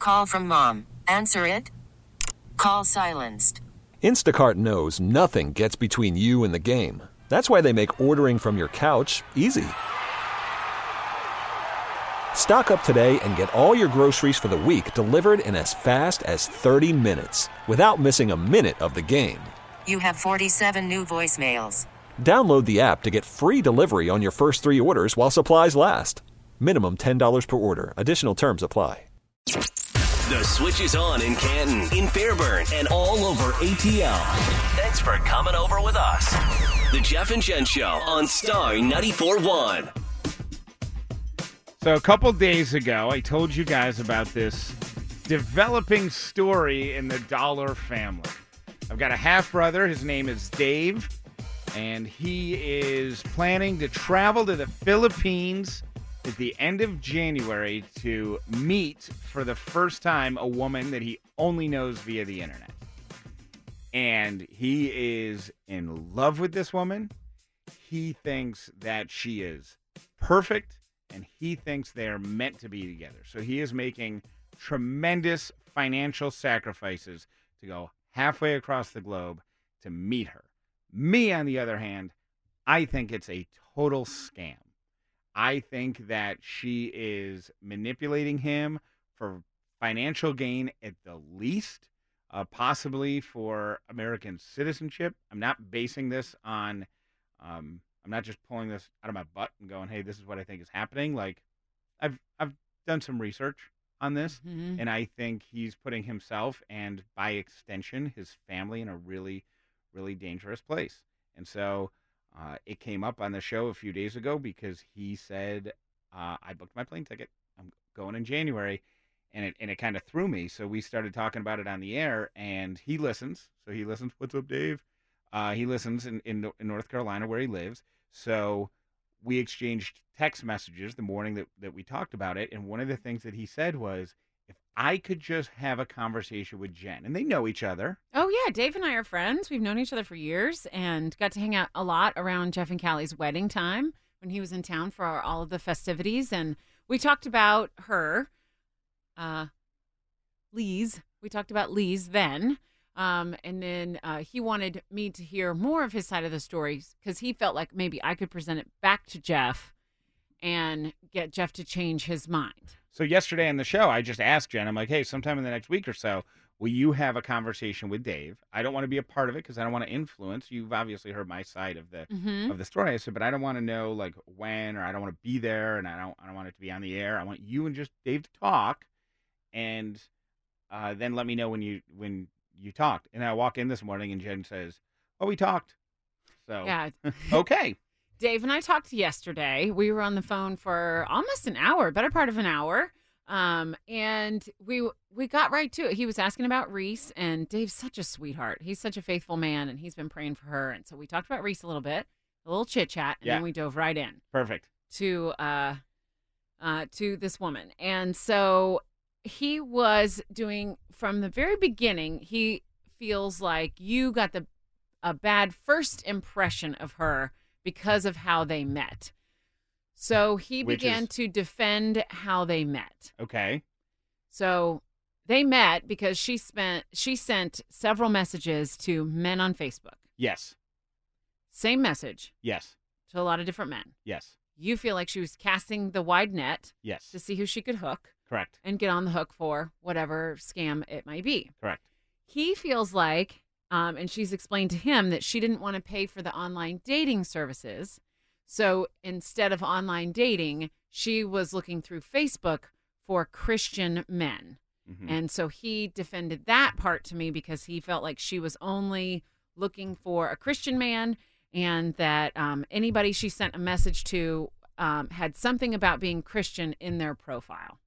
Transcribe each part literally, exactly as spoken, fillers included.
Call from mom. Answer it. Call silenced. Instacart knows nothing gets between you and the game. That's why they make ordering from your couch easy. Stock up today and get all your groceries for the week delivered in as fast as thirty minutes without missing a minute of the game. You have forty-seven new voicemails. Download the app to get free delivery on your first three orders while supplies last. Minimum ten dollars per order. Additional terms apply. The Switch is on in Canton, in Fairburn, and all over A T L. Thanks for coming over with us. The Jeff and Jen Show on Star ninety-four point one. So a couple days ago, I told you guys about this developing story in the Dollar family. I've got a half-brother. His name is Dave, and he is planning to travel to the Philippines at the end of January to meet for the first time a woman that he only knows via the internet. And he is in love with this woman. He thinks that she is perfect, and he thinks they are meant to be together. So he is making tremendous financial sacrifices to go halfway across the globe to meet her. Me, on the other hand, I think it's a total scam. I think that she is manipulating him for financial gain at the least, uh, possibly for American citizenship. I'm not basing this on, um, I'm not just pulling this out of my butt and going, hey, this is what I think is happening. Like, I've I've done some research on this, Mm-hmm. and I think he's putting himself and, by extension, his family in a really, really dangerous place. And so Uh, it came up on the show a few days ago because he said, uh, I booked my plane ticket. I'm going in January. And it and it kind of threw me. So we started talking about it on the air, and he listens. So he listens. What's up, Dave? Uh, he listens in, in, in North Carolina where he lives. So we exchanged text messages the morning that, that we talked about it. And one of the things that he said was, if I could just have a conversation with Jen, and they know each other. Oh, yeah. Dave and I are friends. We've known each other for years and got to hang out a lot around Jeff and Callie's wedding time when he was in town for our, all of the festivities. And we talked about her, uh, Lise. We talked about Lise then. Um, and then uh, he wanted me to hear more of his side of the story because he felt like maybe I could present it back to Jeff and get Jeff to change his mind. So yesterday on the show, I just asked Jen, I'm like, hey, sometime in the next week or so, will you have a conversation with Dave? I don't want to be a part of it because I don't want to influence. You've obviously heard my side of the Mm-hmm. of the story. I said, but I don't want to know like when, or I don't want to be there, and I don't I don't want it to be on the air. I want you and just Dave to talk, and uh, then let me know when you when you talked. And I walk in this morning, and Jen says, oh, we talked. So Yeah. okay. Dave and I talked yesterday. We were on the phone for almost an hour, better part of an hour. Um, and we we got right to it. He was asking about Reese, and Dave's such a sweetheart. He's such a faithful man, and he's been praying for her. And so we talked about Reese a little bit, a little chit chat, and Yeah. then we dove right in Perfect. to uh, uh, to this woman. And so he was doing from the very beginning. He feels like you got the a bad first impression of her because of how they met. So he Which began is- to defend how they met. Okay. So they met because she spent she sent several messages to men on Facebook. Yes. Same message Yes. to a lot of different men. Yes. You feel like she was casting the wide net Yes. to see who she could hook Correct. and get on the hook for whatever scam it might be. Correct. He feels like, um, and she's explained to him that she didn't want to pay for the online dating services. So instead of online dating, she was looking through Facebook for Christian men. Mhm. And so he defended that part to me because he felt like she was only looking for a Christian man, and that um, anybody she sent a message to um, had something about being Christian in their profile.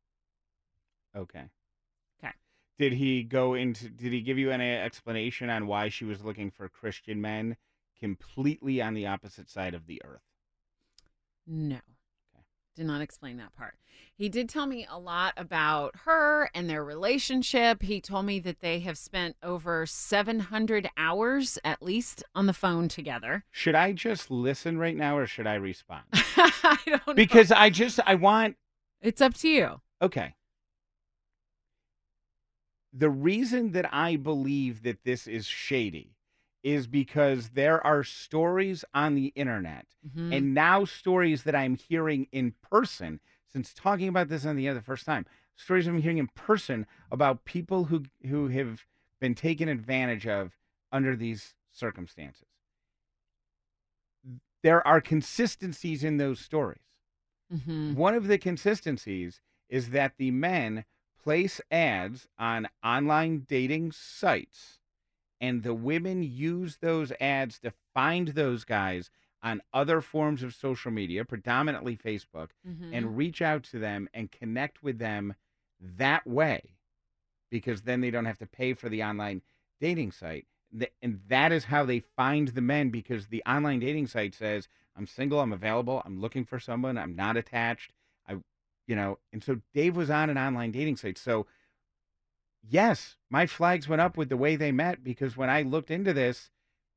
Okay. Okay. Did he go into, did he give you any explanation on why she was looking for Christian men completely on the opposite side of the earth? No. Okay. Did not explain that part. He did tell me a lot about her and their relationship. He told me that they have spent over seven hundred hours at least on the phone together. Should I just listen right now or should I respond? I don't know. Because I just, I want, It's up to you. okay. the reason that I believe that this is shady is because there are stories on the internet Mhm. and now stories that I'm hearing in person, since talking about this on the air the first time, stories I'm hearing in person about people who who have been taken advantage of under these circumstances. There are consistencies in those stories. Mhm. One of the consistencies is that the men place ads on online dating sites, and the women use those ads to find those guys on other forms of social media, predominantly Facebook, Mhm. and reach out to them and connect with them that way, because then they don't have to pay for the online dating site. Th- And that is how they find the men, because the online dating site says, I'm single, I'm available, I'm looking for someone, I'm not attached. I, you know, and so Dave was on an online dating site. So yes, my flags went up with the way they met, because when I looked into this,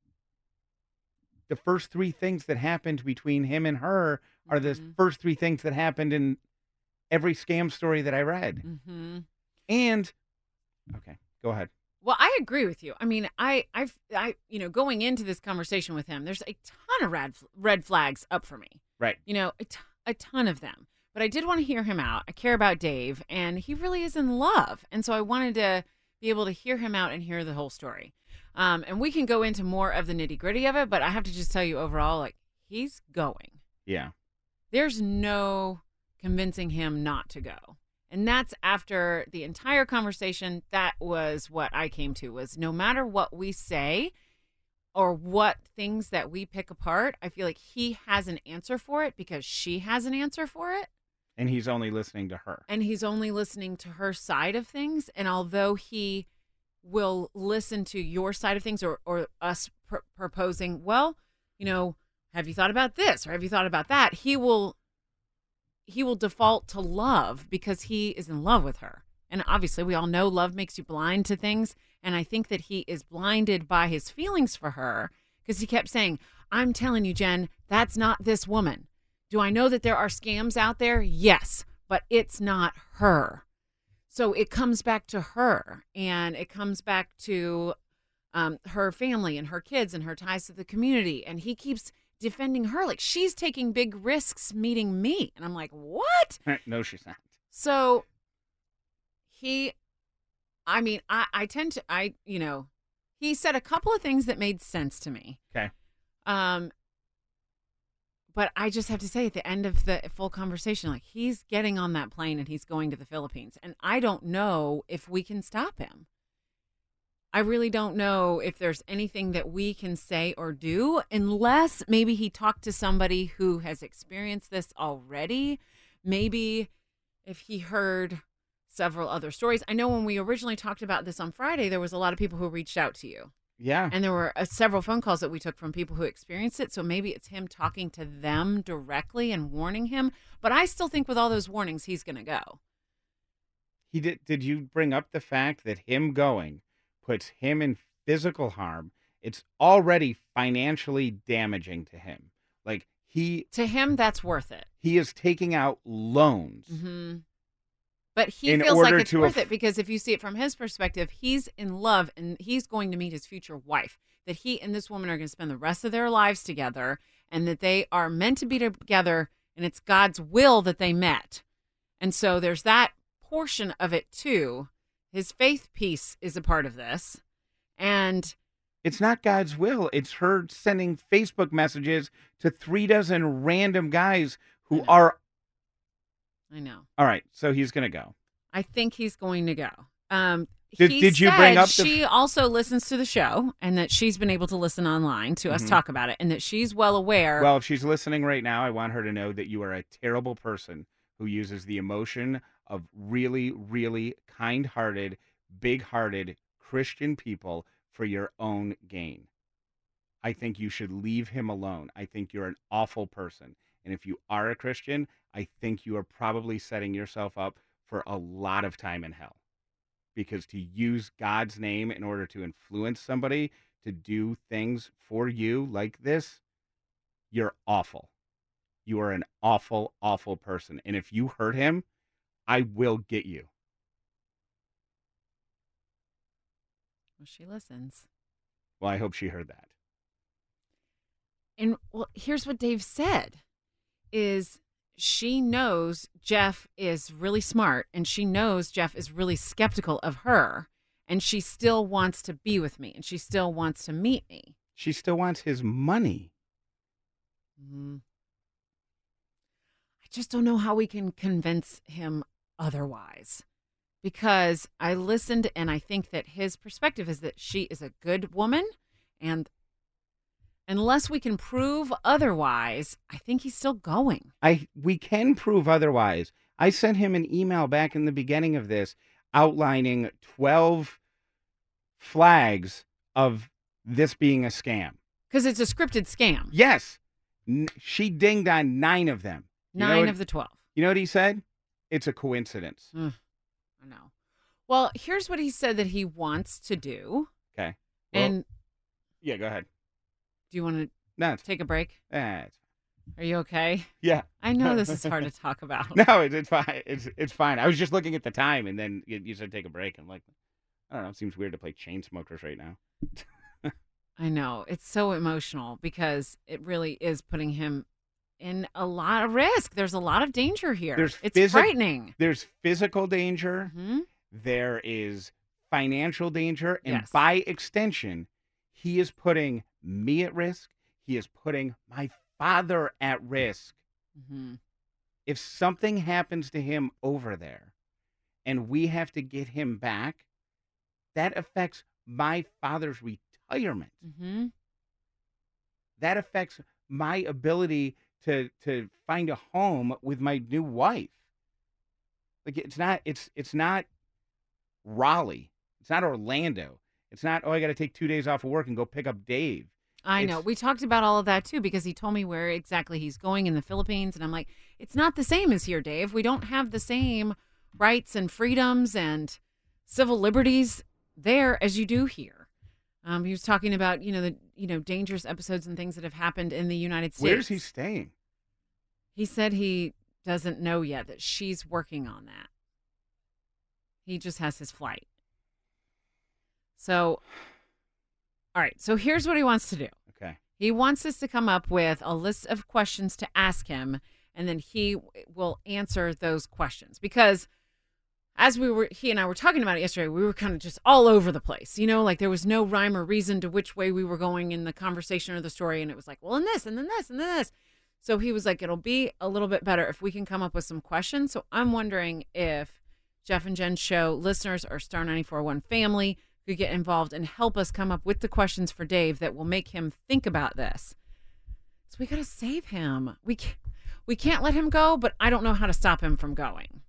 the first three things that happened between him and her are the Mhm. first three things that happened in every scam story that I read. Mhm. And okay, go ahead. Well, I agree with you. I mean, I, I've, I, you know, going into this conversation with him, there's a ton of red, red flags up for me. Right. You know, a, t- a ton of them. But I did want to hear him out. I care about Dave, and he really is in love. And so I wanted to be able to hear him out and hear the whole story. Um, and we can go into more of the nitty gritty of it, but I have to just tell you overall, like, he's going. Yeah. There's no convincing him not to go. And that's after the entire conversation. That was what I came to, was no matter what we say or what things that we pick apart, I feel like he has an answer for it because she has an answer for it. And he's only listening to her. And he's only listening to her side of things. And although he will listen to your side of things, or, or us pr- proposing, well, you know, have you thought about this or have you thought about that? He will he will default to love because he is in love with her. And obviously we all know love makes you blind to things. And I think that he is blinded by his feelings for her because he kept saying, I'm telling you, Jen, that's not this woman. Do I know that there are scams out there? Yes, but it's not her. So it comes back to her, and it comes back to um, her family and her kids and her ties to the community. And he keeps defending her like she's taking big risks meeting me. And I'm like, what? No, she's not. So he, I mean, I, I tend to, I, you know, he said a couple of things that made sense to me. Okay. Um, but I just have to say, at the end of the full conversation, like, he's getting on that plane and he's going to the Philippines. And I don't know if we can stop him. I really don't know if there's anything that we can say or do, unless maybe he talked to somebody who has experienced this already. Maybe if he heard several other stories. I know when we originally talked about this on Friday, there was a lot of people who reached out to you. Yeah. And there were uh, several phone calls that we took from people who experienced it. So maybe it's him talking to them directly and warning him. But I still think with all those warnings, he's going to go. He did. Did you bring up the fact that him going puts him in physical harm? It's already financially damaging to him. Like he, To him, that's worth it. he is taking out loans. Mm-hmm. But he In feels like order it's to worth aff- it because if you see it from his perspective, he's in love and he's going to meet his future wife. That he and this woman are going to spend the rest of their lives together, and that they are meant to be together, and it's God's will that they met. And so there's that portion of it too. His faith piece is a part of this. And It's not God's will. It's her sending Facebook messages to three dozen random guys I who know. are. I know. All right, so he's going to go. I think he's going to go. Um, Did- he did you said bring up the- she also listens to the show and that she's been able to listen online to us Mhm. talk about it and that she's well aware. Well, if she's listening right now, I want her to know that you are a terrible person who uses the emotion of really, really kind-hearted, big-hearted Christian people for your own gain. I think you should leave him alone. I think you're an awful person. And if you are a Christian, I think you are probably setting yourself up for a lot of time in hell. Because to use God's name in order to influence somebody to do things for you like this, you're awful. You are an awful, awful person. And if you hurt him, I will get you. Well, she listens. Well, I hope she heard that. And well, here's what Dave said is she knows Jeff is really smart and she knows Jeff is really skeptical of her and she still wants to be with me and she still wants to meet me. She still wants his money. Mm-hmm. I just don't know how we can convince him otherwise. Because I listened and I think that his perspective is that she is a good woman. And unless we can prove otherwise, I think he's still going. I we can prove otherwise. I sent him an email back in the beginning of this outlining twelve flags of this being a scam. Because it's a scripted scam. Yes. N- she dinged on nine of them. You Nine what, of the twelve. You know what he said? It's a coincidence. Mm, I know. Well, here's what he said that he wants to do. Okay. Well, and yeah, go ahead. Do you want to no, take a break? Eh, Are you okay? Yeah. I know this is hard to talk about. No, it's, it's fine. It's it's fine. I was just looking at the time, and then you, you said take a break. I'm like, I don't know. It seems weird to play Chainsmokers right now. I know. It's so emotional because it really is putting him in a lot of risk. There's a lot of danger here. There's it's physi- frightening. There's physical danger. Mm-hmm. There is financial danger. And Yes. by extension, he is putting me at risk. He is putting my father at risk. Mm-hmm. If something happens to him over there and we have to get him back, that affects my father's retirement. Mm-hmm. That affects my ability to to find a home with my new wife. Like it's not it's it's not Raleigh. It's not Orlando. It's not, oh, I got to take two days off of work and go pick up Dave. I It's- know. We talked about all of that too because he told me where exactly he's going in the Philippines. And I'm like, it's not the same as here, Dave. We don't have the same rights and freedoms and civil liberties there as you do here. Um, he was talking about, you know, the you know dangerous episodes and things that have happened in the United States. Where's he staying? He said he doesn't know yet, that she's working on that. He just has his flight. So, all right. So here's what he wants to do. Okay. He wants us to come up with a list of questions to ask him, and then he will answer those questions. Because as we were, he and I were talking about it yesterday, we were kind of just all over the place. You know, like there was no rhyme or reason to which way we were going in the conversation or the story. And it was like, well, and this, and then this, and then this. So he was like, it'll be a little bit better if we can come up with some questions. So I'm wondering if Jeff and Jen Show listeners or Star ninety-four point one family could get involved and help us come up with the questions for Dave that will make him think about this. So we got to save him. We can't, we can't let him go, but I don't know how to stop him from going.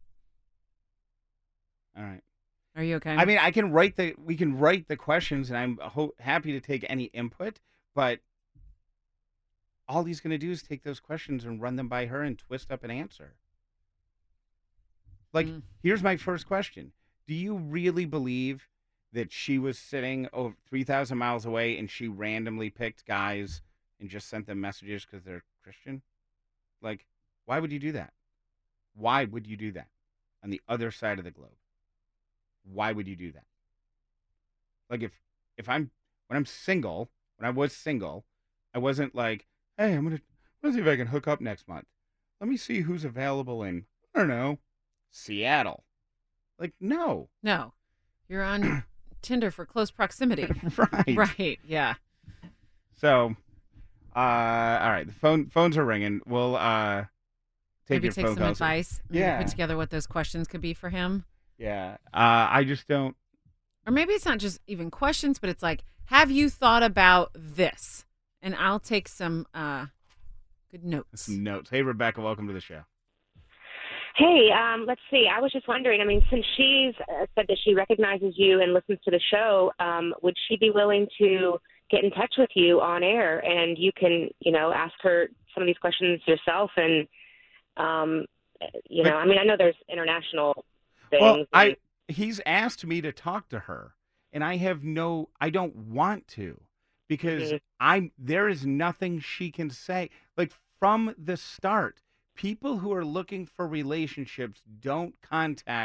All right. Are you okay? I mean, I can write the, we can write the questions and I'm ho- happy to take any input, but all he's going to do is take those questions and run them by her and twist up an answer. Like, Mm. here's my first question. Do you really believe that she was sitting over three thousand miles away and she randomly picked guys and just sent them messages because they're Christian? Like, why would you do that? Why would you do that on the other side of the globe? Why would you do that? Like, if if I'm, when I'm single, when I was single, I wasn't like, hey, I'm going to, let's see if I can hook up next month. Let me see who's available in, I don't know, Seattle. Like, no. No. You're on Tinder for close proximity. Right. Right. Yeah. So, uh, all right, the phone phones are ringing. We'll uh, take Maybe your take phone some calls. advice. Maybe Yeah. Put together what those questions could be for him. Yeah. Uh, I just don't. Or maybe it's not just even questions, but it's like, have you thought about this? And I'll take some uh, good notes. Some notes. Hey, Rebecca, welcome to the show. Hey, um, let's see. I was just wondering, I mean, since she's uh, said that she recognizes you and listens to the show, um, would she be willing to get in touch with you on air and you can, you know, ask her some of these questions yourself? And, um, you know, But- I mean, I know there's international things. Well, I and- he's asked me to talk to her, and I have no, I don't want to, because Mhm. I'm there is nothing she can say. Like from the start, people who are looking for relationships don't contact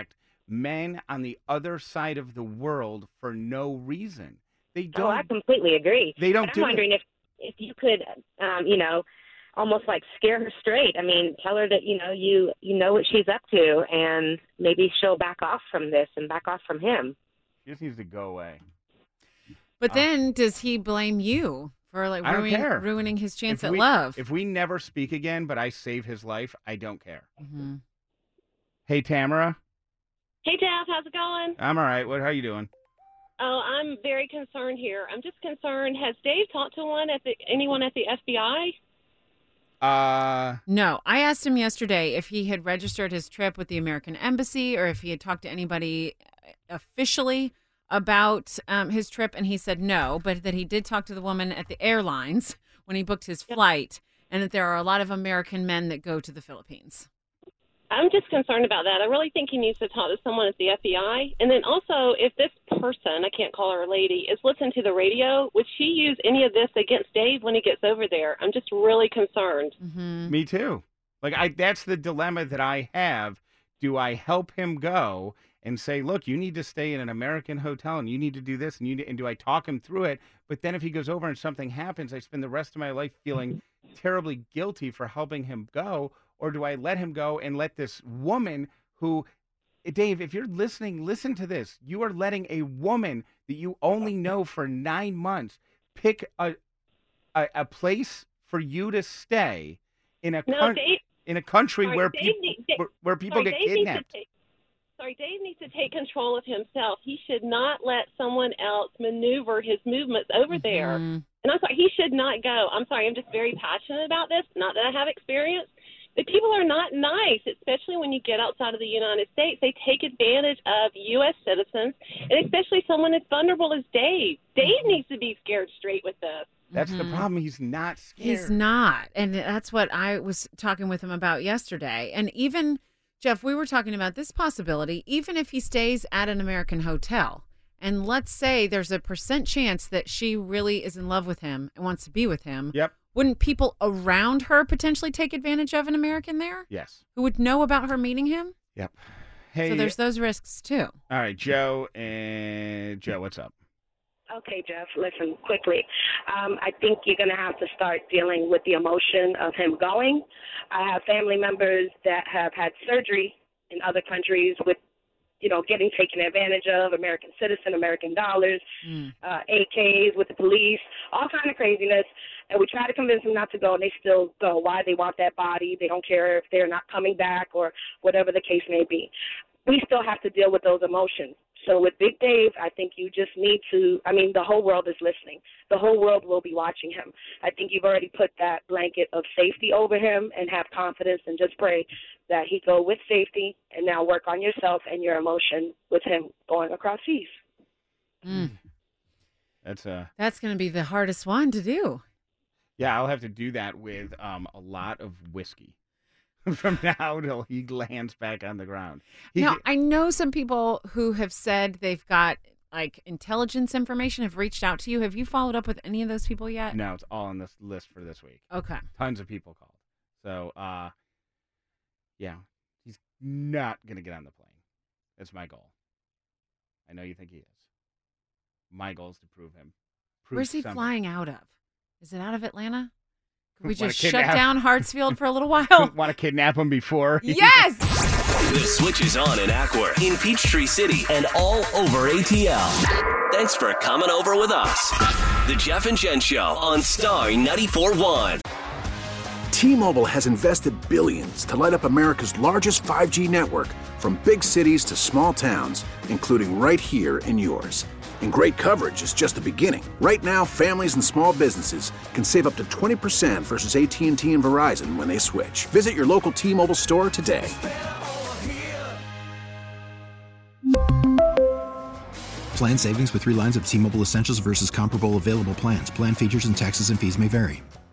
men on the other side of the world for no reason. They don't. Oh, I completely agree. They don't but do I'm wondering it. if if you could, um, you know, almost like scare her straight. I mean, tell her that, you know, you you know what she's up to, and maybe she'll back off from this and back off from him. She just needs to go away. But Uh, then does he blame you for like I don't ruining, care. ruining his chance If at we- love? If we never speak again, but I save his life, I don't care. Mhm. Hey, Tamara. Hey, Jeff, how's it going? I'm all right. What? How you doing? Oh, I'm very concerned here. I'm just concerned. Has Dave talked to one at the anyone at the F B I? Uh, No, I asked him yesterday if he had registered his trip with the American Embassy or if he had talked to anybody officially about um, his trip, and he said no, but that he did talk to the woman at the airlines when he booked his flight, and that there are a lot of American men that go to the Philippines. I'm just concerned about that. I really think he needs to talk to someone at the F B I. And then also, if this person, I can't call her a lady, is listening to the radio, would she use any of this against Dave when he gets over there? I'm just really concerned. Mm-hmm. me too. Like I, that's the dilemma that I have. Do I help him go and say, look, you need to stay in an American hotel and you need to do this and you need, and do I talk him through it? But then if he goes over and something happens, I spend the rest of my life feeling terribly guilty for helping him go. Or do I let him go and let this woman who, Dave, if you're listening, listen to this. You are letting a woman that you only know for nine months pick a a, a place for you to stay in a No, coun- Dave, in a country sorry, where Dave people need- Dave- where, where people sorry, get Dave needs to kidnapped. take- Sorry, Dave needs to take control of himself. He should not let someone else maneuver his movements over there. Mhm. And I'm sorry, he should not go. I'm sorry, I'm just very passionate about this. Not that I have experience. But people are not nice, especially when you get outside of the United States. They take advantage of U S citizens, and especially someone as vulnerable as Dave. Dave needs to be scared straight with this. That's the Mhm. problem. He's not scared. He's not. And that's what I was talking with him about yesterday. And even, Jeff, we were talking about this possibility, even if he stays at an American hotel, and let's say there's a percent chance that she really is in love with him and wants to be with him. Yep. Wouldn't people around her potentially take advantage of an American there Yes. who would know about her meeting him? Yep. Hey. So there's those risks too. all right, Joe and Joe, what's up? Okay, Jeff, listen quickly. Um, I think you're going to have to start dealing with the emotion of him going. I have family members that have had surgery in other countries with, you know, getting taken advantage of, American citizen, American dollars, Mm. uh, A Ks with the police, all kind of craziness. And we try to convince them not to go, and they still go. Why? They want that body. They don't care if they're not coming back or whatever the case may be. We still have to deal with those emotions. So with Big Dave, I think you just need to, I mean, the whole world is listening. The whole world will be watching him. I think you've already put that blanket of safety over him, and have confidence and just pray that he go with safety, and now work on yourself and your emotion with him going across seas. Mm. That's uh That's going to be the hardest one to do. yeah, I'll have to do that with um a lot of whiskey from now till he lands back on the ground. He Now, get- I know some people who have said they've got like intelligence information, have reached out to you. Have you followed up with any of those people yet? no, it's all on this list for this week. Okay. Tons of people called. So uh yeah, he's not gonna get on the plane. That's my goal. I know you think he is. My goal is to prove him. Prove Where's he something. flying out of? Is it out of Atlanta? Could we Wanna just shut kidnap- down Hartsfield for a little while? Want to kidnap him before? he- Yes! The Switch is on in Acworth, in Peachtree City, and all over A T L. Thanks for coming over with us. The Jeff and Jen Show on Star ninety-four point one. T-Mobile has invested billions to light up America's largest five G network, from big cities to small towns, including right here in yours. And great coverage is just the beginning. Right now, families and small businesses can save up to twenty percent versus A T and T and Verizon when they switch. Visit your local T-Mobile store today. Plan savings with three lines of T-Mobile Essentials versus comparable available plans. Plan features and taxes and fees may vary.